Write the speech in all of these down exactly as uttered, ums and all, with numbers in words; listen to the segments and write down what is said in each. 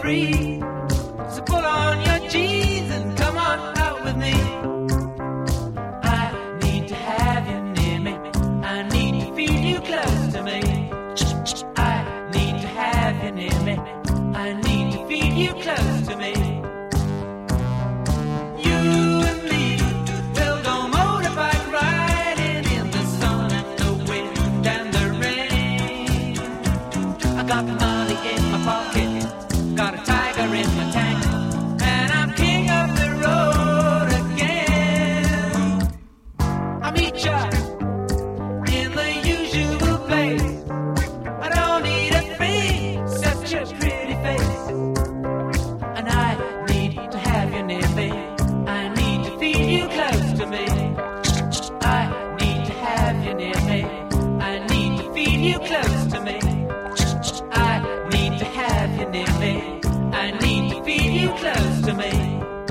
free. So pull on your jeans and come on out with me. I need to have you near me. I need to feel you close to me. I need to have you near me. I need to feel you close to me. You and me will go motorbike riding in the sun and the wind and the rain. I got money in my pocket, got a tiger in my tank, and I'm king of the road again. I meet ya in the usual place. I don't need a thing, such a pretty face. And I need to have you near me. I need to feel you close to me. I need to have you near me. I need to feel you close to me. I need to have you near me. I need to feel you close to me.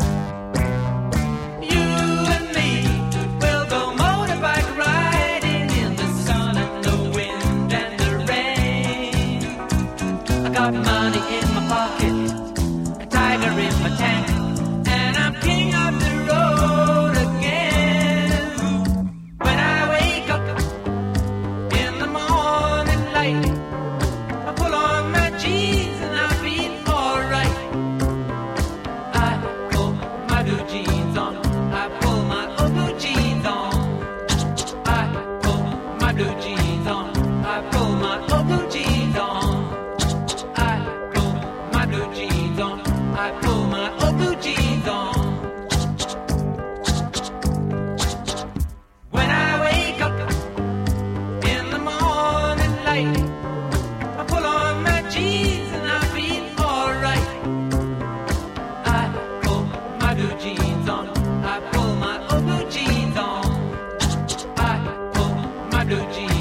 You and me will go motorbike riding in the sun and the wind and the rain. I got money in my pocket, a tiger in my tank, and I'm king of the road again. When I wake up in the morning light, I pull on my jeans and I feel alright. I pull my blue jeans on, I pull my old blue jeans on. I pull my blue jeans on, I pull my old blue jeans on. I pull my blue jeans on, I pull my old blue jeans on. When I wake up in the morning light, I pull on my jeans and I feel alright. I pull my blue jeans on, I pull my old blue jeans on. I pull my blue jeans